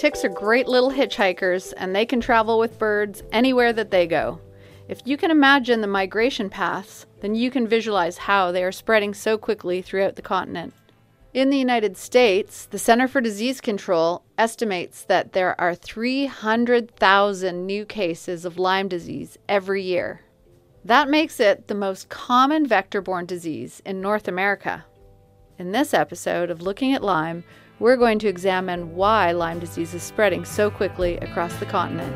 Ticks are great little hitchhikers, and they can travel with birds anywhere that they go. If you can imagine the migration paths, then you can visualize how they are spreading so quickly throughout the continent. In the United States, the Center for Disease Control estimates that there are 300,000 new cases of Lyme disease every year. That makes it the most common vector-borne disease in North America. In this episode of Looking at Lyme, we're going to examine why Lyme disease is spreading so quickly across the continent.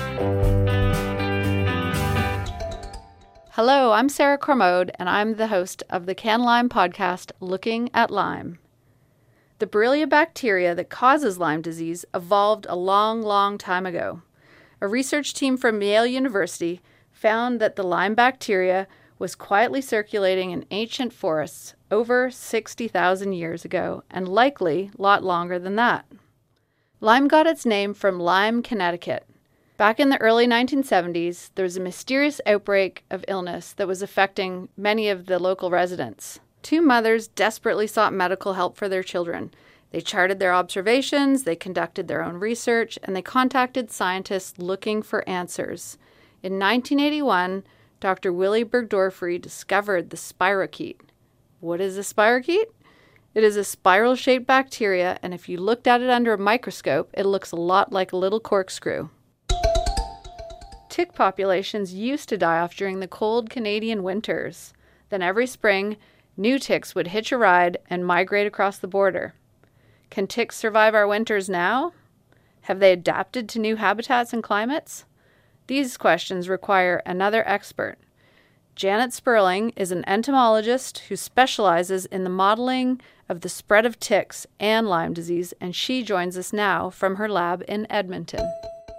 Hello, I'm Sarah Cormode, and I'm the host of the CanLyme podcast, Looking at Lyme. The Borrelia bacteria that causes Lyme disease evolved a long time ago. A research team from Yale University found that the Lyme bacteria was quietly circulating in ancient forests over 60,000 years ago, and likely a lot longer than that. Lyme got its name from Lyme, Connecticut. Back in the early 1970s, there was a mysterious outbreak of illness that was affecting many of the local residents. Two mothers desperately sought medical help for their children. They charted their observations, they conducted their own research, and they contacted scientists looking for answers. In 1981, Dr. Willy Burgdorferi discovered the spirochete. What is a spirochete? It is a spiral-shaped bacteria, and if you looked at it under a microscope, it looks a lot like a little corkscrew. Tick populations used to die off during the cold Canadian winters. Then every spring, new ticks would hitch a ride and migrate across the border. Can ticks survive our winters now? Have they adapted to new habitats and climates? These questions require another expert. Janet Sperling is an entomologist who specializes in the modeling of the spread of ticks and Lyme disease, and she joins us now from her lab in Edmonton.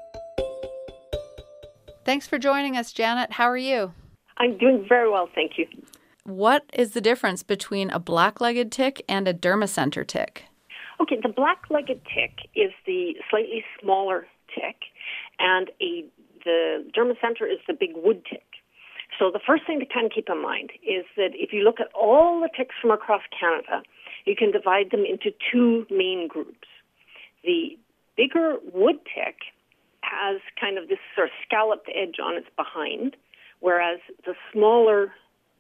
Thanks for joining us, Janet. How are you? I'm doing very well, thank you. What is the difference between a black-legged tick and a dermacentor tick? Okay, the black-legged tick is the slightly smaller tick, and the dermacentor is the big wood tick. So the first thing to kind of keep in mind is that if you look at all the ticks from across Canada, you can divide them into two main groups. The bigger wood tick has kind of this sort of scalloped edge on its behind, whereas the smaller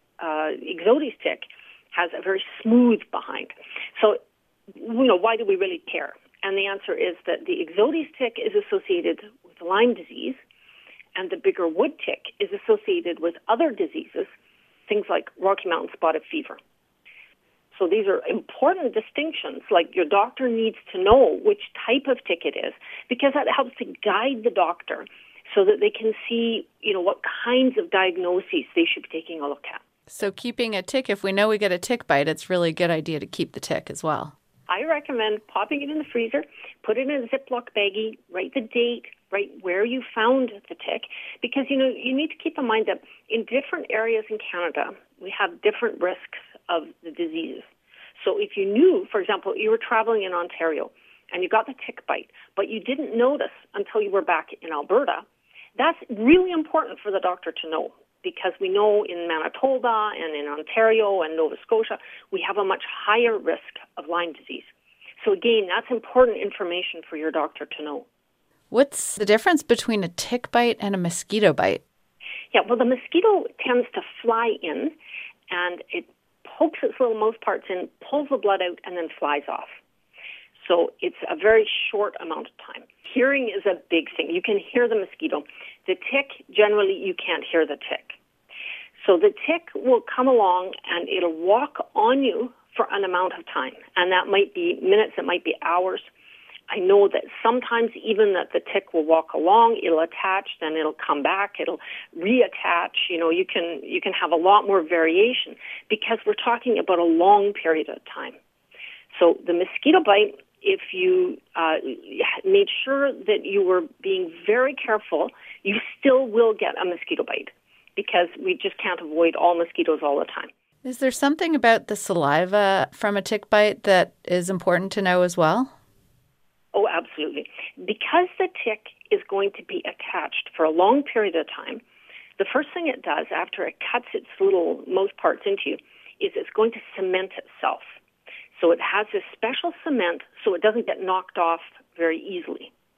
Ixodes tick has a very smooth behind. So, why do we really care? And the answer is that the Ixodes tick is associated with Lyme disease, and the bigger wood tick is associated with other diseases, things like Rocky Mountain spotted fever. So these are important distinctions, like your doctor needs to know which type of tick it is, because that helps to guide the doctor so that they can see, what kinds of diagnoses they should be taking a look at. So keeping a tick, if we know we get a tick bite, it's really a good idea to keep the tick as well. I recommend popping it in the freezer, put it in a Ziploc baggie, write the date, write where you found the tick, because, you need to keep in mind that in different areas in Canada, we have different risks of the diseases. So if you knew, for example, you were traveling in Ontario and you got the tick bite, but you didn't notice until you were back in Alberta, that's really important for the doctor to know, because we know in Manitoba and in Ontario and Nova Scotia, we have a much higher risk of Lyme disease. So again, that's important information for your doctor to know. What's the difference between a tick bite and a mosquito bite? Yeah, well, the mosquito tends to fly in, and it pokes its little mouth parts in, pulls the blood out, and then flies off. So it's a very short amount of time. Hearing is a big thing. You can hear the mosquito. The tick, generally, you can't hear the tick. So the tick will come along, and it'll walk on you for an amount of time, and that might be minutes, it might be hours. I know that sometimes even that the tick will walk along, it'll attach, then it'll come back, it'll reattach. You can have a lot more variation because we're talking about a long period of time. So the mosquito bite, if you made sure that you were being very careful, you still will get a mosquito bite because we just can't avoid all mosquitoes all the time. Is there something about the saliva from a tick bite that is important to know as well? Oh, absolutely. Because the tick is going to be attached for a long period of time, the first thing it does after it cuts its little mouth parts into you is it's going to cement itself. So it has this special cement so it doesn't get knocked off very easily.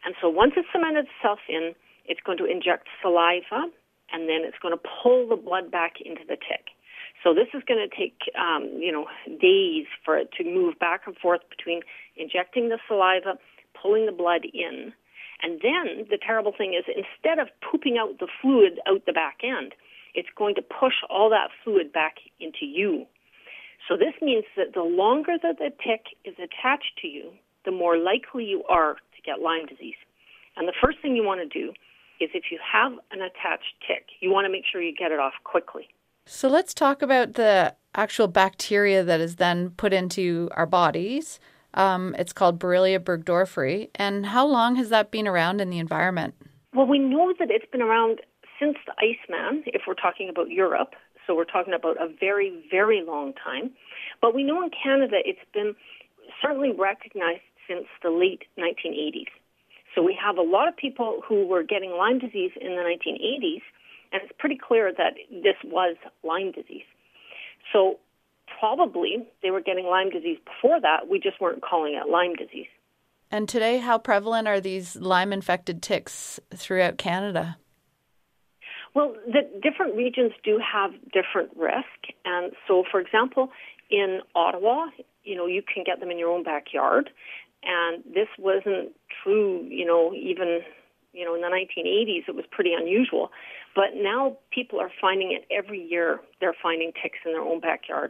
And so once it's cemented itself in, it's going to inject saliva, and then it's going to pull the blood back into the tick. So this is going to take, days for it to move back and forth between injecting the saliva, pulling the blood in. And then the terrible thing is, instead of pooping out the fluid out the back end, it's going to push all that fluid back into you. So this means that the longer that the tick is attached to you, the more likely you are to get Lyme disease. And the first thing you want to do is, if you have an attached tick, you want to make sure you get it off quickly. So let's talk about the actual bacteria that is then put into our bodies. It's called Borrelia burgdorferi. And how long has that been around in the environment? Well, we know that it's been around since the Iceman, if we're talking about Europe. So we're talking about a very, very long time. But we know in Canada it's been certainly recognized since the late 1980s. So we have a lot of people who were getting Lyme disease in the 1980s, and it's pretty clear that this was Lyme disease. So probably they were getting Lyme disease before that. We just weren't calling it Lyme disease. And today, how prevalent are these Lyme-infected ticks throughout Canada? Well, the different regions do have different risk. And so, for example, in Ottawa, you can get them in your own backyard. And this wasn't true, even, in the 1980s, it was pretty unusual. But now people are finding it every year. They're finding ticks in their own backyards.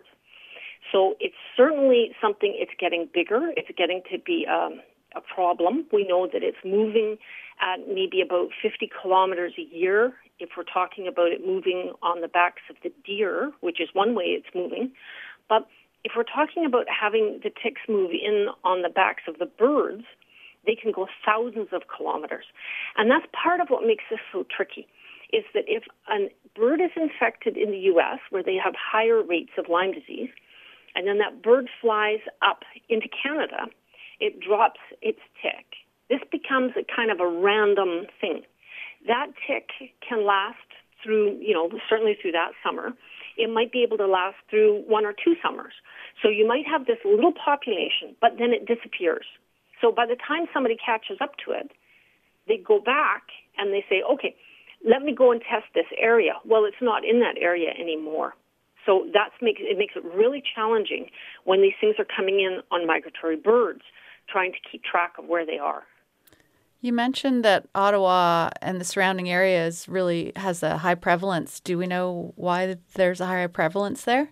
So it's certainly something, it's getting bigger. It's getting to be a problem. We know that it's moving at maybe about 50 kilometers a year. If we're talking about it moving on the backs of the deer, which is one way it's moving. But if we're talking about having the ticks move in on the backs of the birds, they can go thousands of kilometers. And that's part of what makes this so tricky, is that if a bird is infected in the U.S., where they have higher rates of Lyme disease, and then that bird flies up into Canada, it drops its tick. This becomes a kind of a random thing. That tick can last through, certainly through that summer. It might be able to last through 1 or 2 summers. So you might have this little population, but then it disappears. So by the time somebody catches up to it, they go back and they say, okay, let me go and test this area. Well, it's not in that area anymore. So it makes it really challenging when these things are coming in on migratory birds, trying to keep track of where they are. You mentioned that Ottawa and the surrounding areas really has a high prevalence. Do we know why there's a higher prevalence there?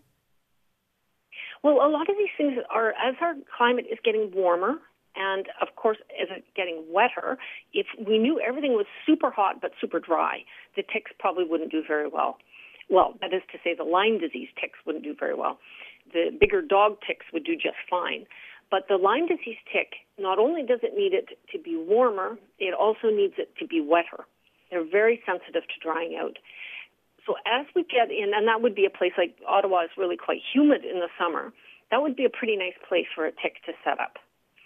Well, a lot of these things are, as our climate is getting warmer, and of course, as it's getting wetter, if we knew everything was super hot but super dry, the ticks probably wouldn't do very well. Well, that is to say, the Lyme disease ticks wouldn't do very well. The bigger dog ticks would do just fine. But the Lyme disease tick, not only does it need it to be warmer, it also needs it to be wetter. They're very sensitive to drying out. So as we get in, and that would be a place like Ottawa is really quite humid in the summer, that would be a pretty nice place for a tick to set up.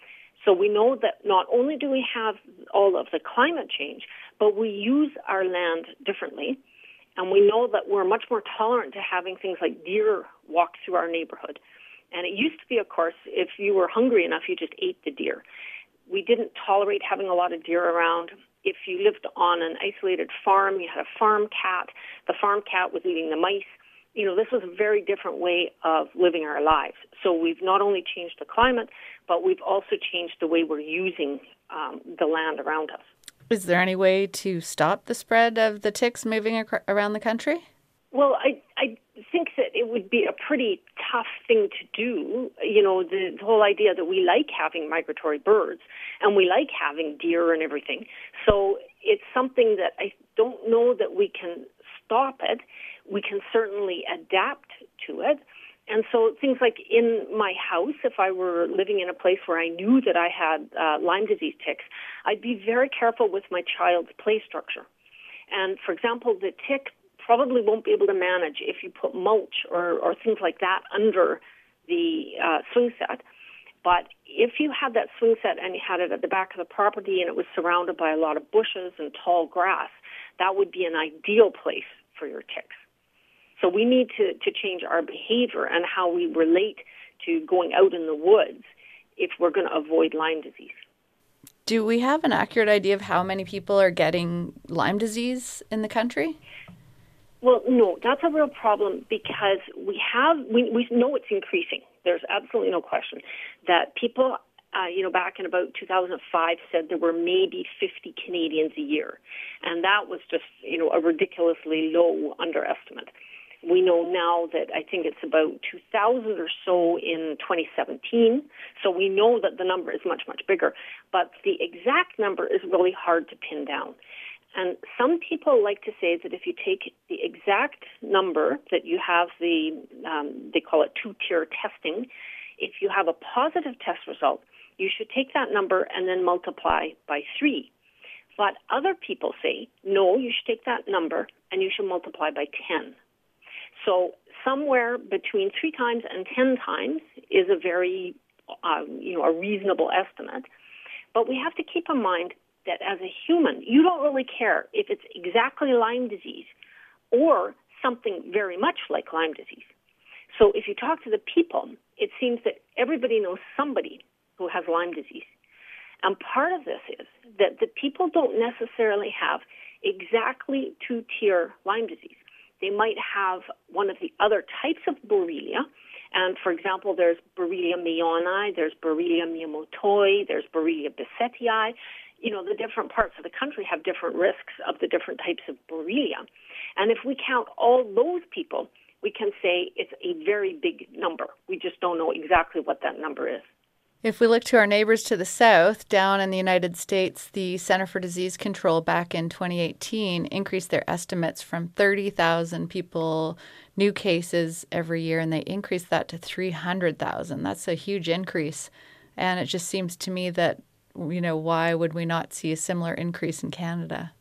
So we know that not only do we have all of the climate change, but we use our land differently. And we know that we're much more tolerant to having things like deer walk through our neighborhood. And it used to be, of course, if you were hungry enough, you just ate the deer. We didn't tolerate having a lot of deer around. If you lived on an isolated farm, you had a farm cat. The farm cat was eating the mice. This was a very different way of living our lives. So we've not only changed the climate, but we've also changed the way we're using the land around us. Is there any way to stop the spread of the ticks moving around the country? Well, I think that it would be a pretty tough thing to do. The whole idea that we like having migratory birds and we like having deer and everything. So it's something that I don't know that we can stop it. We can certainly adapt to it. And so things like in my house, if I were living in a place where I knew that I had Lyme disease ticks, I'd be very careful with my child's play structure. And, for example, the tick probably won't be able to manage if you put mulch or things like that under the swing set. But if you had that swing set and you had it at the back of the property and it was surrounded by a lot of bushes and tall grass, that would be an ideal place for your ticks. So we need to change our behavior and how we relate to going out in the woods if we're going to avoid Lyme disease. Do we have an accurate idea of how many people are getting Lyme disease in the country? Well, no, that's a real problem because we know it's increasing. There's absolutely no question that people, back in about 2005 said there were maybe 50 Canadians a year. And that was just, a ridiculously low underestimate. We know now that I think it's about 2,000 or so in 2017. So we know that the number is much, much bigger. But the exact number is really hard to pin down. And some people like to say that if you take the exact number that you have they call it two-tier testing, if you have a positive test result, you should take that number and then multiply by 3. But other people say, no, you should take that number and you should multiply by 10. So somewhere between 3 times and 10 times is a very, a reasonable estimate. But we have to keep in mind that as a human, you don't really care if it's exactly Lyme disease or something very much like Lyme disease. So if you talk to the people, it seems that everybody knows somebody who has Lyme disease. And part of this is that the people don't necessarily have exactly two-tier Lyme disease. They might have one of the other types of Borrelia. And, for example, there's Borrelia mayoni, there's Borrelia miyamotoi, there's Borrelia bissettii. The different parts of the country have different risks of the different types of Borrelia. And if we count all those people, we can say it's a very big number. We just don't know exactly what that number is. If we look to our neighbors to the south, down in the United States, the Center for Disease Control back in 2018 increased their estimates from 30,000 people, new cases every year, and they increased that to 300,000. That's a huge increase. And it just seems to me that, why would we not see a similar increase in Canada?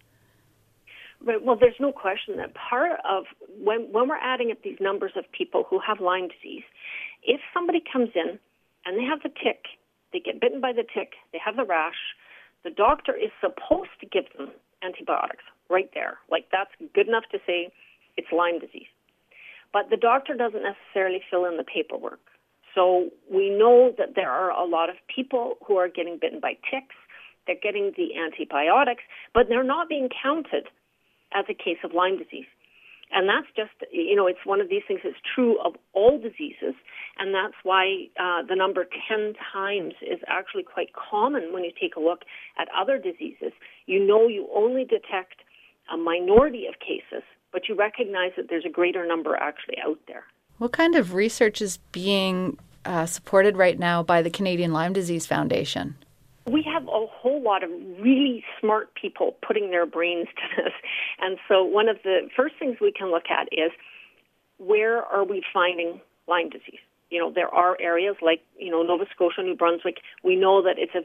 Right. Well, there's no question that part of when we're adding up these numbers of people who have Lyme disease, if somebody comes in and they have the tick, they get bitten by the tick, they have the rash, the doctor is supposed to give them antibiotics right there. Like, that's good enough to say it's Lyme disease. But the doctor doesn't necessarily fill in the paperwork. So we know that there are a lot of people who are getting bitten by ticks. They're getting the antibiotics, but they're not being counted as a case of Lyme disease. And that's just, it's one of these things that's true of all diseases, and that's why the number 10 times is actually quite common when you take a look at other diseases. You only detect a minority of cases, but you recognize that there's a greater number actually out there. What kind of research is being supported right now by the Canadian Lyme Disease Foundation? We have a whole lot of really smart people putting their brains to this. And so one of the first things we can look at is, where are we finding Lyme disease? There are areas like, Nova Scotia, New Brunswick. We know that it's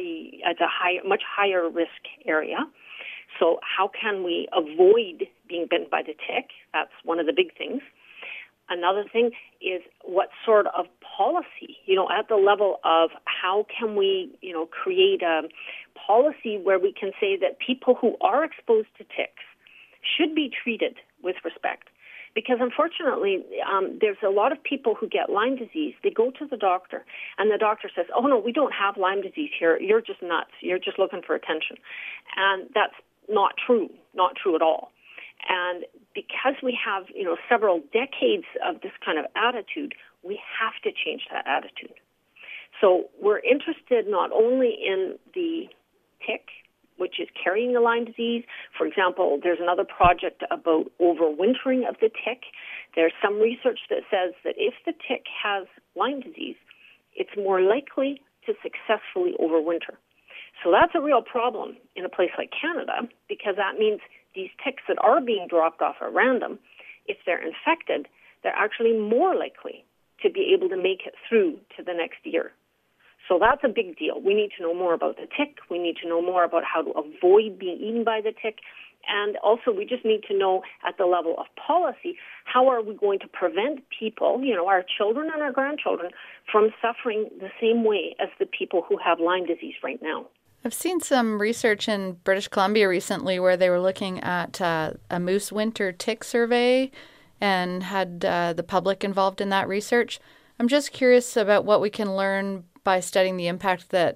much higher risk area. So how can we avoid being bitten by the tick? That's one of the big things. Another thing is what sort of policy, at the level of how can we, create a policy where we can say that people who are exposed to ticks should be treated with respect. Because unfortunately, there's a lot of people who get Lyme disease. They go to the doctor, and the doctor says, oh, no, we don't have Lyme disease here. You're just nuts. You're just looking for attention. And that's not true at all. And because we have, several decades of this kind of attitude, we have to change that attitude. So we're interested not only in the tick, which is carrying the Lyme disease. For example, there's another project about overwintering of the tick. There's some research that says that if the tick has Lyme disease, it's more likely to successfully overwinter. So that's a real problem in a place like Canada, because that means these ticks that are being dropped off at random, if they're infected, they're actually more likely to be able to make it through to the next year. So that's a big deal. We need to know more about the tick. We need to know more about how to avoid being eaten by the tick. And also, we just need to know at the level of policy, how are we going to prevent people, our children and our grandchildren, from suffering the same way as the people who have Lyme disease right now. I've seen some research in British Columbia recently where they were looking at a moose winter tick survey and had the public involved in that research. I'm just curious about what we can learn by studying the impact that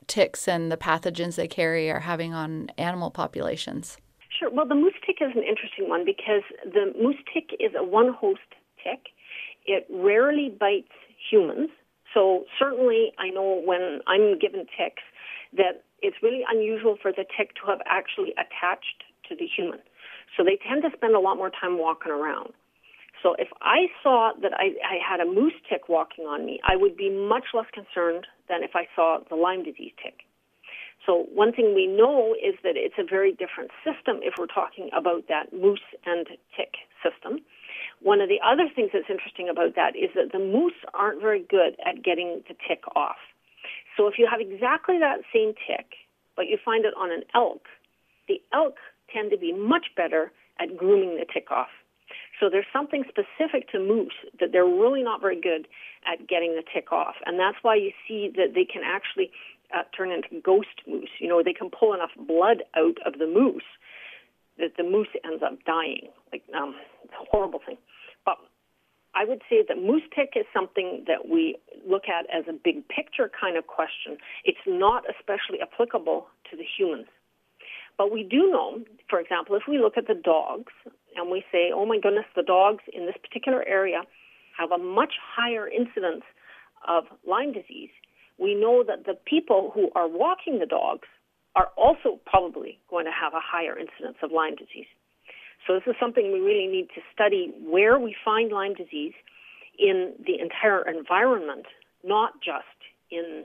ticks and the pathogens they carry are having on animal populations? Sure. Well, the moose tick is an interesting one because the moose tick is a one-host tick. It rarely bites humans. So certainly I know when I'm given ticks that it's really unusual for the tick to have actually attached to the human. So they tend to spend a lot more time walking around. So if I saw that I had a moose tick walking on me, I would be much less concerned than if I saw the Lyme disease tick. So one thing we know is that it's a very different system if we're talking about that moose and tick system. One of the other things that's interesting about that is that the moose aren't very good at getting the tick off. So if you have exactly that same tick, but you find it on an elk, the elk tend to be much better at grooming the tick off. So there's something specific to moose that they're really not very good at getting the tick off. And that's why you see that they can actually turn into ghost moose. You know, they can pull enough blood out of the moose that the moose ends up dying. It's a horrible thing. But I would say that moose tick is something that we look at as a big picture kind of question. It's not especially applicable to the humans. But we do know, for example, if we look at the dogs and we say, oh my goodness, the dogs in this particular area have a much higher incidence of Lyme disease, we know that the people who are walking the dogs are also probably going to have a higher incidence of Lyme disease. So this is something we really need to study, where we find Lyme disease in the entire environment, not just in,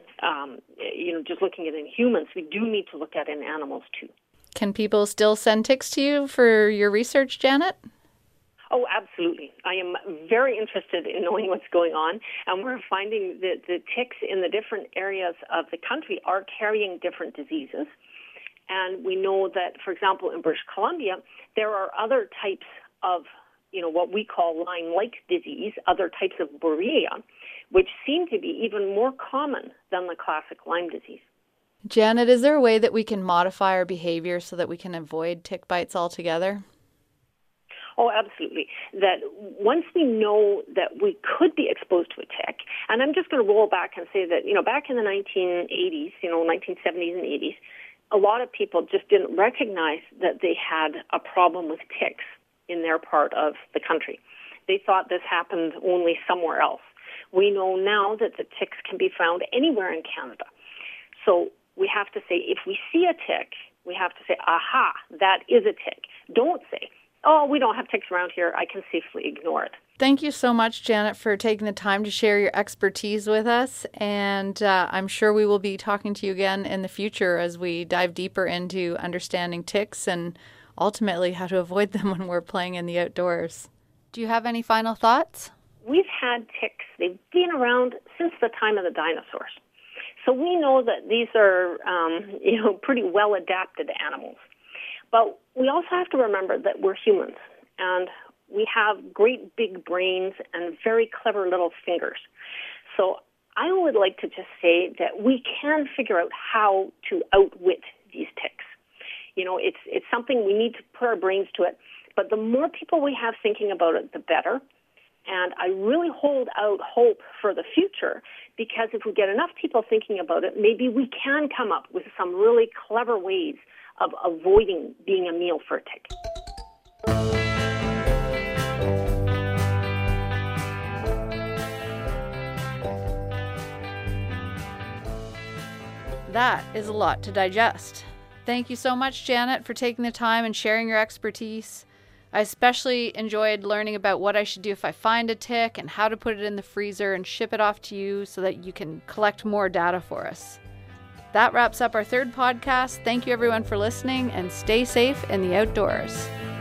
just looking at it in humans. We do need to look at it in animals too. Can people still send ticks to you for your research, Janet? Oh, absolutely. I am very interested in knowing what's going on, and we're finding that the ticks in the different areas of the country are carrying different diseases. And we know that, for example, in British Columbia, there are other types of, what we call Lyme-like disease, other types of Borrelia, which seem to be even more common than the classic Lyme disease. Janet, is there a way that we can modify our behavior so that we can avoid tick bites altogether? Oh, absolutely. That once we know that we could be exposed to a tick, and I'm just going to roll back and say that, back in the 1980s, 1970s and 80s, a lot of people just didn't recognize that they had a problem with ticks in their part of the country. They thought this happened only somewhere else. We know now that the ticks can be found anywhere in Canada. So we have to say, if we see a tick, we have to say, aha, that is a tick. Don't say, oh, we don't have ticks around here, I can safely ignore it. Thank you so much, Janet, for taking the time to share your expertise with us. And I'm sure we will be talking to you again in the future as we dive deeper into understanding ticks and ultimately how to avoid them when we're playing in the outdoors. Do you have any final thoughts? We've had ticks. They've been around since the time of the dinosaurs. So we know that these are, pretty well-adapted animals. But we also have to remember that we're humans, and we have great big brains and very clever little fingers. So I would like to just say that we can figure out how to outwit these ticks. It's something we need to put our brains to it. But the more people we have thinking about it, the better. And I really hold out hope for the future, because if we get enough people thinking about it, maybe we can come up with some really clever ways of avoiding being a meal for a tick. That is a lot to digest. Thank you so much, Janet, for taking the time and sharing your expertise. I especially enjoyed learning about what I should do if I find a tick and how to put it in the freezer and ship it off to you so that you can collect more data for us. That wraps up our third podcast. Thank you everyone for listening, and stay safe in the outdoors.